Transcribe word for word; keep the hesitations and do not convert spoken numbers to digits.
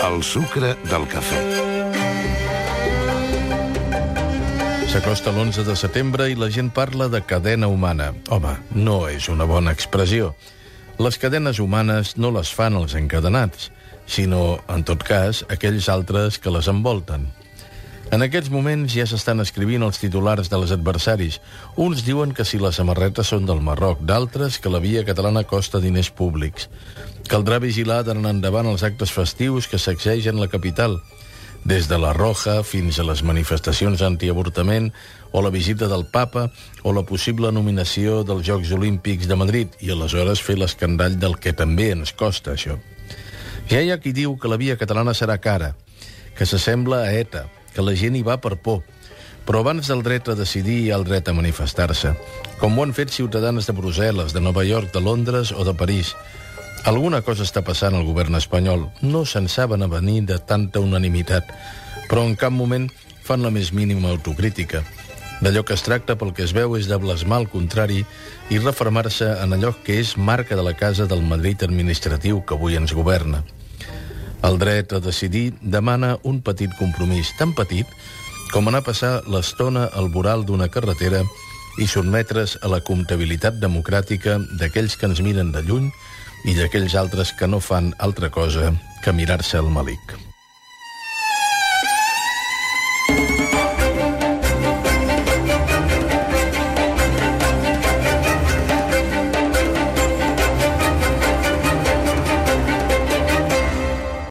El sucre del cafè. S'acosta l'onze de setembre i la gent parla de cadena humana. Home, no és una bona expressió. Les cadenes humanes no les fan els encadenats, sinó, en tot cas, aquells altres que les envolten. En aquests moments ja s'estan escrivint els titulars dels adversaris. Uns diuen que si les samarretes són del Marroc, d'altres que la via catalana costa diners públics. Caldrà vigilar d'ara endavant els actes festius que sacsegen la capital, des de la Roja fins a les manifestacions antiavortament o la visita del papa o la possible nominació dels Jocs Olímpics de Madrid i aleshores fer l'escandall del que també ens costa, això. Ja hi ha qui diu que la via catalana serà cara, que s'assembla a ETA, que la gent hi va per por. Però abans del dret a decidir hi ha el dret a manifestar-se, com ho han fet ciutadans de Brussel·les, de Nova York, de Londres o de París. Alguna cosa està passant al govern espanyol. No se'n saben a venir de tanta unanimitat, però en cap moment fan la més mínima autocrítica. D'allò que es tracta, pel que es veu, és de blasmar el contrari i refermar-se en allò que és marca de la casa del Madrid administratiu que avui ens governa. El dret a decidir demana un petit compromís, tan petit com anar a passar l'estona al voral d'una carretera i sotmetre's a la comptabilitat democràtica d'aquells que ens miren de lluny i d'aquells altres que no fan altra cosa que mirar-se el melic.